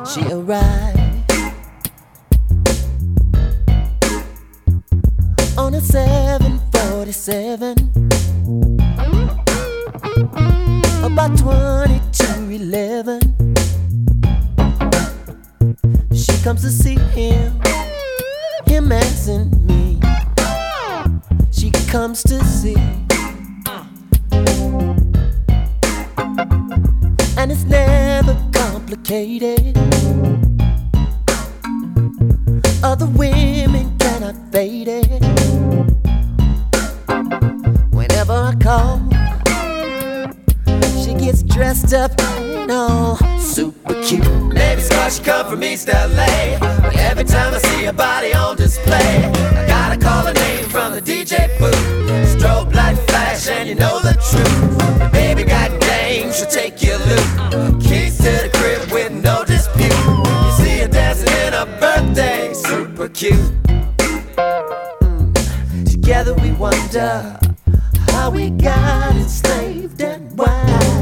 She arrived on a 747 about 22:11. She comes to see him as in me. She comes to see, and it's never complicated. Other women cannot fade it. Whenever I call, she gets dressed up and all super cute. Maybe it's 'cause she come from East LA, but every time I see her body on display, I gotta call her name from the DJ booth. Strobe light flash and you know the truth. Your baby got game, she'll take your loot. Keys to the crib with no dispute. You see her dancing in her birthday, super cute. Together we wonder how we got enslaved and why.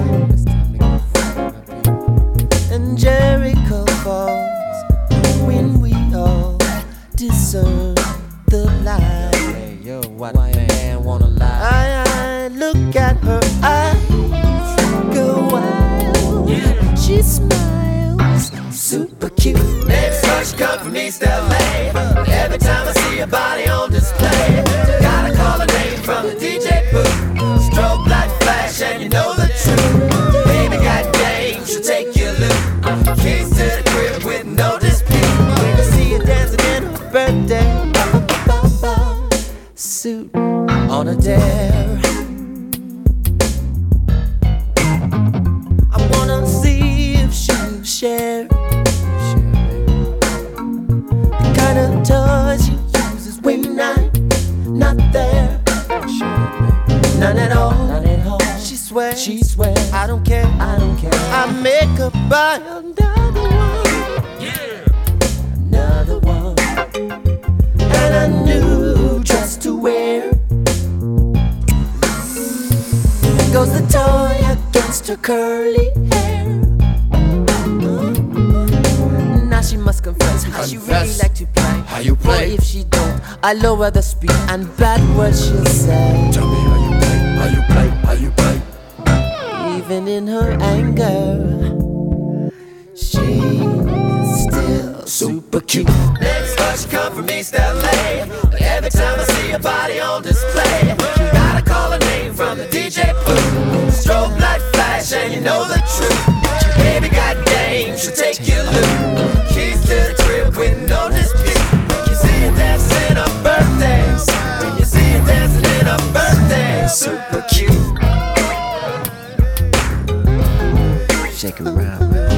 And Jericho falls when we all discern the light. Hey, yo, what man wanna lie? I look at her eyes, go wild. She smiles, super cute. Maybe it's 'cause she come from East LA, but every time I see her body on display, gotta call her name from the DJ booth. Strobe light flash and you know the truth. Baby got game, she'll take your loot. Keys to the crib with no dispute. When you see her dancing in her birthday suit on a dare, I wanna see if she'll share the kind of toys she uses when I'm not there. None at all, none at all. She swears, I don't care, I make her buy another one, another one, and a new dress to wear. Goes the toy against her curly hair. Now she must confess how she really like to play. How you play? But if she don't, I lower the speed and bad words she'll say. Tell me how you play, how you play, how you play. Even in her anger, she's still super cute. Maybe it's 'cause she come from East LA, but every time I see her body on display, gotta call her name from the DJ booth. Strobe light flash and you know the truth. Your baby got game, she'll take your loot. Keys to the crib with no dispute. You see her dancing in her birthdays. When you see her dancing in her birthdays, super cute. Shake 'em round.